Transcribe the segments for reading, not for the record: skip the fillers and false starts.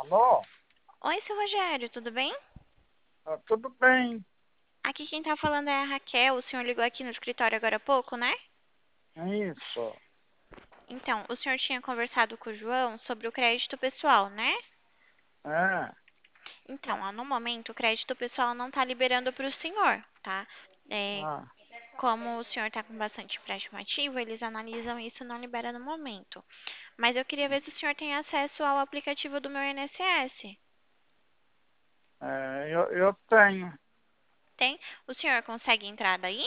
Alô? Oi, seu Rogério, tudo bem? Tudo bem? Aqui quem tá falando é a Raquel. O senhor ligou aqui no escritório agora há pouco, né? É isso. Então, o senhor tinha conversado com o João sobre o crédito pessoal, né? É, Então, ó, no momento, o crédito pessoal não tá liberando para o senhor, tá? É, ah, como o senhor tá com bastante empréstimo ativo, eles analisam isso e não libera no momento. Mas eu queria ver se o senhor tem acesso ao aplicativo do meu INSS. eu tenho. Tem? O senhor consegue entrar daí?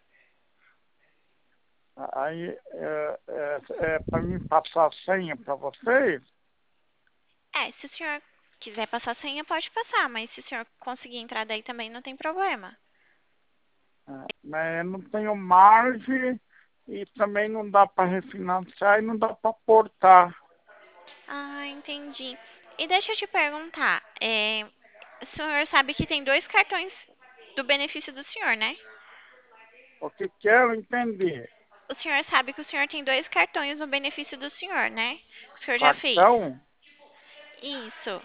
Aí é para mim passar a senha para vocês, É, se o senhor quiser passar a senha, pode passar, mas se o senhor conseguir entrar daí também não tem problema. mas eu não tenho margem e também não dá para refinanciar e não dá para portar. Ah, entendi. E deixa eu te perguntar, o senhor sabe que tem dois cartões do benefício do senhor, né? O que quero entender? O senhor sabe que o senhor tem dois cartões no benefício do senhor, né? O senhor já fez. Cartão? Isso,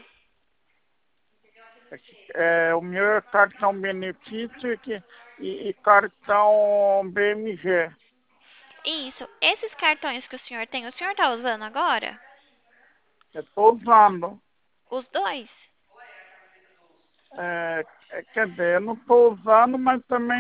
O meu é cartão benefício e cartão BMG. isso. Esses cartões que o senhor tá usando agora? Eu estou usando. Os dois? Quer dizer, eu não estou usando, mas também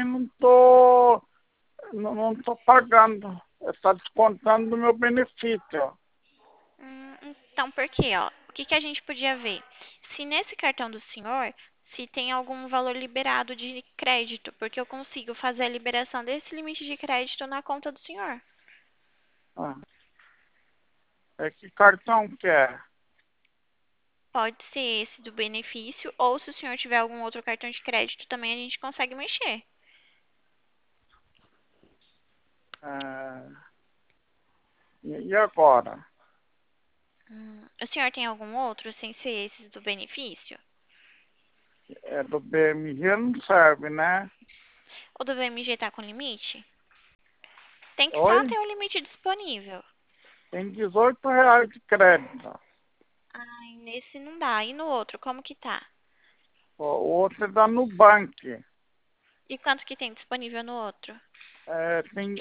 não tô pagando. Está descontando do meu benefício. Então, por quê, ó? O que que a gente podia ver? Se nesse cartão do senhor, se tem algum valor liberado de crédito, porque eu consigo fazer a liberação desse limite de crédito na conta do senhor. Ah, que cartão que é? Pode ser esse do benefício, ou se o senhor tiver algum outro cartão de crédito também a gente consegue mexer. Ah, e agora? O senhor tem algum outro sem ser esses do benefício? É do BMG não serve, né? O do BMG tá com limite? Tem que só Oi? ter o limite disponível. Tem R$ 18 de crédito. Ai, nesse não dá. E no outro, como que tá? O outro é da Nubank. E quanto que tem disponível no outro? Tem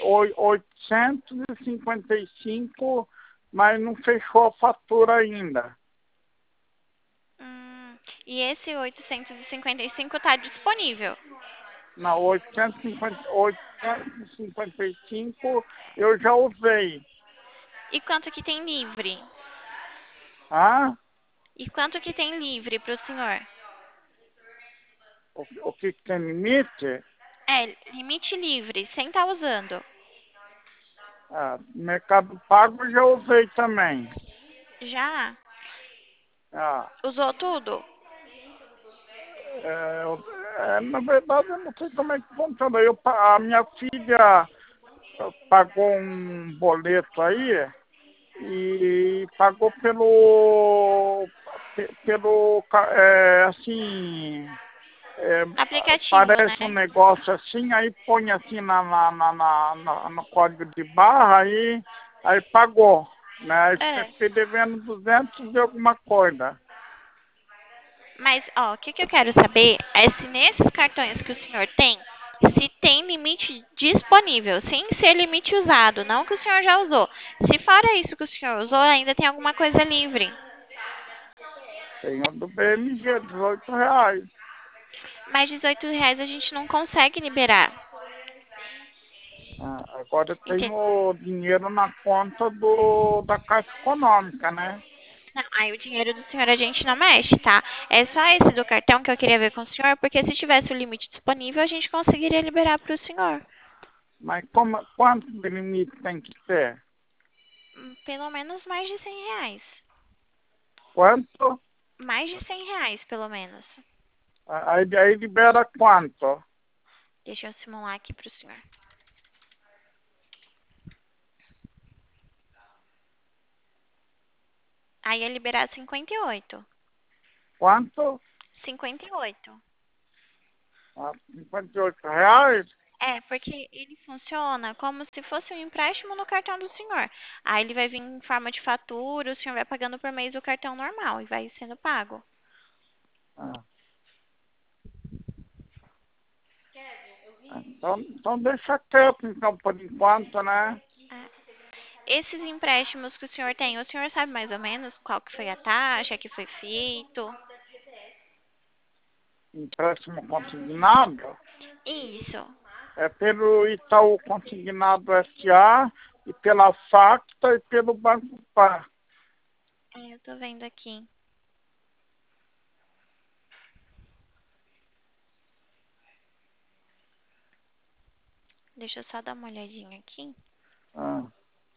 855, mas não fechou a fatura ainda. E esse 855 tá disponível. Na 855 eu já usei. E quanto que tem livre? Ah, E quanto que tem livre pro senhor? o que tem limite? É, limite livre, sem estar usando. Mercado Pago eu já usei também. Já? Ah, Usou tudo? na verdade, eu não sei como é que funciona. A minha filha pagou um boleto aí e pagou assim, é, Aplicativo, né? parece um negócio assim, aí põe assim no código de barra aí pagou, né? Aí É. fiquei devendo 200 de alguma coisa. Mas, ó, o que que eu quero saber é se nesses cartões que o senhor tem, se tem limite disponível, sem ser limite usado, não que o senhor já usou. Se fora isso que o senhor usou, ainda tem alguma coisa livre. Tem o do BMG, R$ 18. Mais R$ 18 a gente não consegue liberar. Agora eu Entende? tenho dinheiro na conta da Caixa Econômica, né? Não, aí o dinheiro do senhor a gente não mexe, tá? É só esse do cartão que eu queria ver com o senhor, porque se tivesse o limite disponível, a gente conseguiria liberar para o senhor. Mas quanto de limite tem que ter? Pelo menos mais de R$ 100. Quanto? Mais de R$ 100, pelo menos. Aí libera quanto? Deixa eu simular aqui para o senhor. Aí ia liberar 58. Quanto? 58. R$ 58. É, porque ele funciona como se fosse um empréstimo no cartão do senhor. Aí ele vai vir em forma de fatura, o senhor vai pagando por mês o cartão normal e vai sendo pago. Ah, então deixa quieto, então, por enquanto, né? É. Esses empréstimos que o senhor sabe mais ou menos qual que foi a taxa que foi feito? Empréstimo consignado Isso. é pelo Itaú Consignado S.A. e pela Facta e pelo Banco Par. É, eu tô vendo aqui. Deixa eu só dar uma olhadinha aqui. Ah,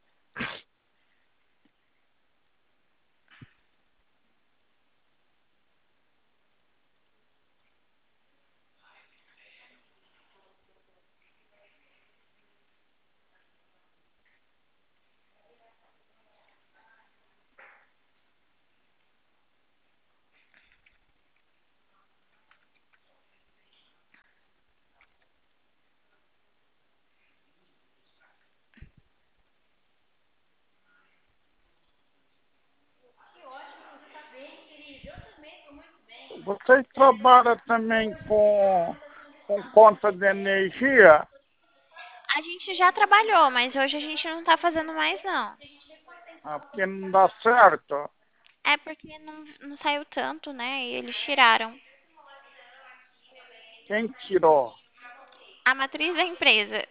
vocês trabalham também com conta de energia? A gente já trabalhou, mas hoje a gente não tá fazendo mais, não. Ah, porque não dá certo. É porque não saiu tanto, né? E eles tiraram. Quem tirou? A matriz da empresa.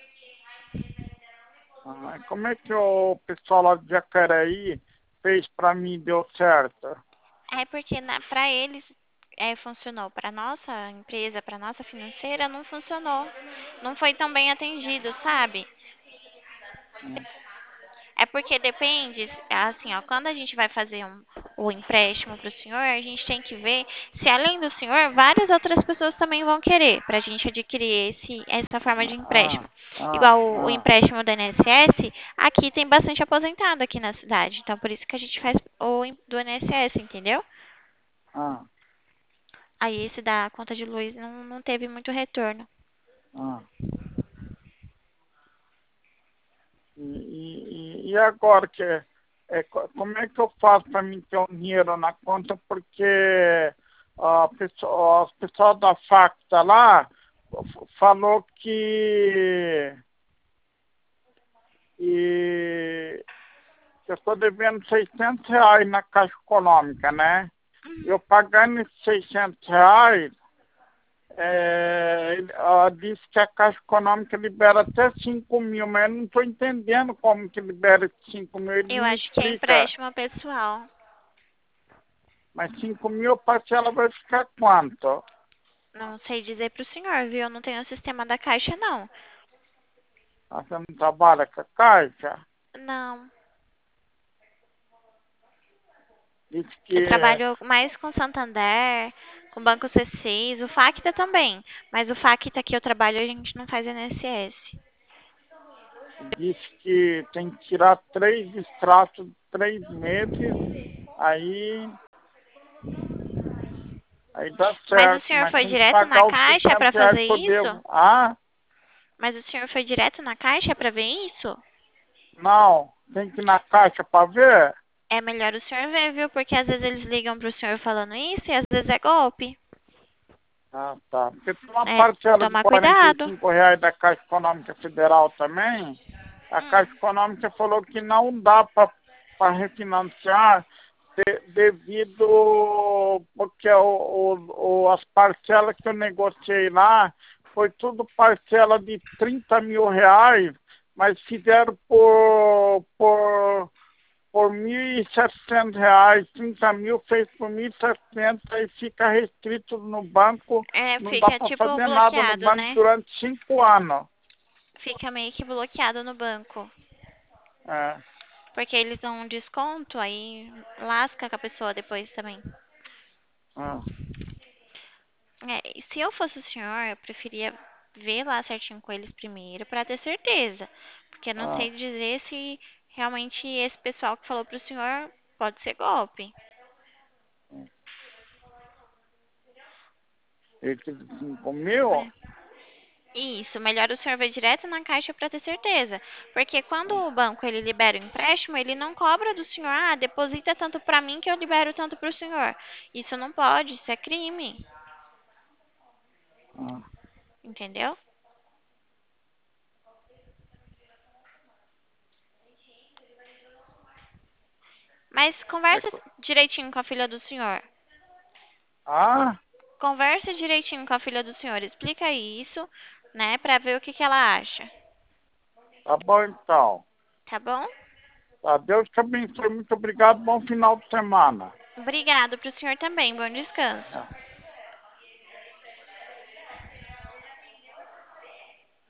Ah, como é que o pessoal lá de Jacareí fez para mim e deu certo? É porque para eles funcionou. Para nossa empresa, para nossa financeira, não funcionou. Não foi tão bem atendido, sabe? Ah, É porque depende, assim, ó, quando a gente vai fazer o empréstimo para o senhor, a gente tem que ver se além do senhor, várias outras pessoas também vão querer, para a gente adquirir essa forma de empréstimo. ah, ah, Igual o ah, empréstimo do INSS, aqui tem bastante aposentado aqui na cidade, então por isso que a gente faz do INSS, entendeu? ah, Aí esse da conta de luz não teve muito retorno. ah. E agora como é que eu faço para mim ter um dinheiro na conta? Porque os pessoal da Facta lá falou que eu estou devendo R$ 600 na Caixa Econômica, né? Eu pagando esses R$ 600, ela disse que a Caixa Econômica libera até 5 mil, mas eu não estou entendendo como que libera esses 5 mil. Ele Eu me acho que é explica, empréstimo pessoal. mas 5 mil a parcela vai ficar quanto? Não sei dizer para o senhor, viu? Eu não tenho o sistema da Caixa, não. Ah, você não trabalha com a Caixa? Não. Diz Eu que, trabalho mais com Santander, com Banco C6, o Facta também. Mas o Facta que eu trabalho a gente não faz INSS. diz que tem que tirar 3 extratos de 3 meses, aí, aí dá Mas o certo, senhor mas foi tem que direto na pagar os Caixa para 600 reais fazer que eu isso? devo. Ah, Mas o senhor foi direto na Caixa para ver isso? não, tem que ir na Caixa para ver? É melhor o senhor ver, viu? Porque às vezes eles ligam pro senhor falando isso e às vezes é golpe. Ah, tá. Porque tem uma É, parcela de tomar quarenta e cuidado. cinco reais da Caixa Econômica Federal também. A Caixa Hum. Econômica falou que não dá para refinanciar devido porque as parcelas que eu negociei lá foi tudo parcela de R$ 30 mil, mas fizeram por R$ 1.700, 30 mil fez por 1.700, aí fica restrito no banco, É, não dá fica para tipo fazer nada no bloqueado, banco né? durante 5 anos. Fica meio que bloqueado no banco. É, Porque eles dão um desconto, aí lasca com a pessoa depois também. é, É, e se eu fosse o senhor, eu preferia ver lá certinho com eles primeiro para ter certeza. Porque eu não sei é. dizer se realmente esse pessoal que falou pro senhor pode ser golpe. Esse de 5 mil, É. Isso, melhor o senhor ver direto na caixa para ter certeza. Porque quando o banco ele libera o empréstimo, ele não cobra do senhor, ah, deposita tanto para mim que eu libero tanto para o senhor. Isso não pode, isso é crime, Ah, entendeu? Mas é conversa co- direitinho com a filha do senhor. ah, Conversa direitinho com a filha do senhor, explica isso, né, para ver o que que ela acha, tá bom então. tá bom? Tá, Deus te abençoe. Muito obrigado. Bom final de semana. Obrigado para o senhor também, bom descanso. É.